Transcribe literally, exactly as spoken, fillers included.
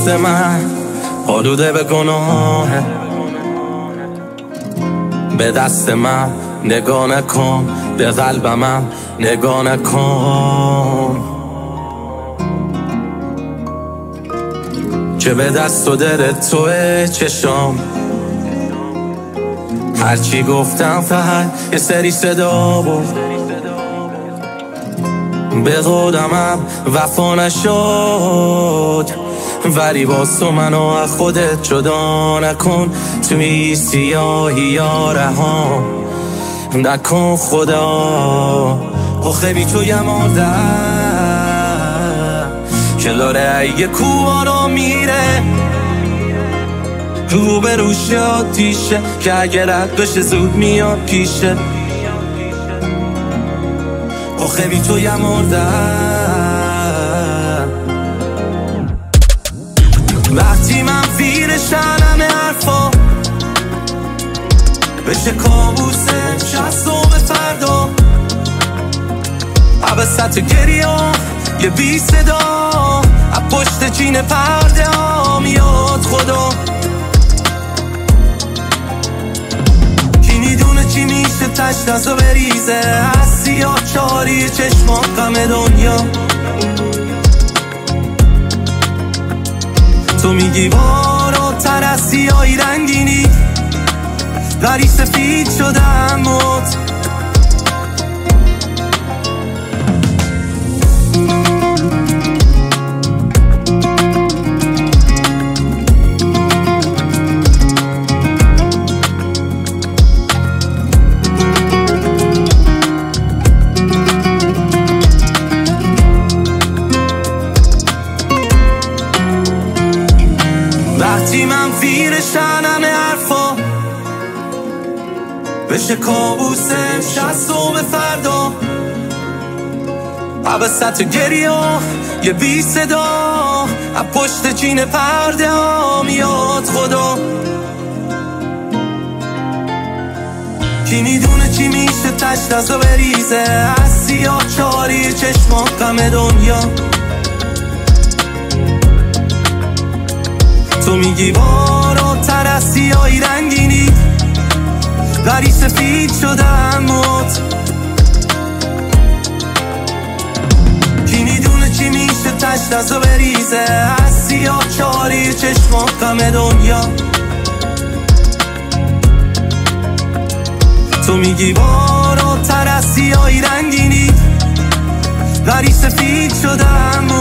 دست من آلوده به گناهه، به دست من نگاه نکن، به قلبم نگاه نکن، که به دست و دل توه چشام. هرچی گفتم فقط یه سری صدا بود، به قدمم وفا نشد، ولی باز تو منو از خودت جدا نکن، توی سیاهی یا رها نکن خدا. آخه بی تو یه مردم که داره یه کوارا میره، رو به روش آتیشه که اگه رد بشه زود میاد پیشه. آخه بی تو یه مردم وقتی من فیرشن همه حرفا بشه کابوسه شستم فردا، عبست گریه یه بی صدا از پشت چین پرده ها میاد خدا. کی میدونه چی میشه تشت ازو بریزه از سیاه چاری چشمان غم دنیا. تو میگی بالاتر از سیاهی رنگینی، ولی سفید شدم موت. وقتی من فیرشن همه حرفا بشه کابوسم شستم فردا، عبست گریه یه بی صدا از پشت چین پرده ها میاد خدا. کی میدونه چی میشه تشت ازو بریزه از سیاه چاری چشمان غم دنیا. تو میگی بالاتر از سیاهی رنگینی، ولی سفید شدم موت. کی میدونه چی میشه تشت ازو بریزه از سیاه چاری چشمان غم دنیا. تو میگی بالاتر از سیاهی رنگینی، ولی سفید شدم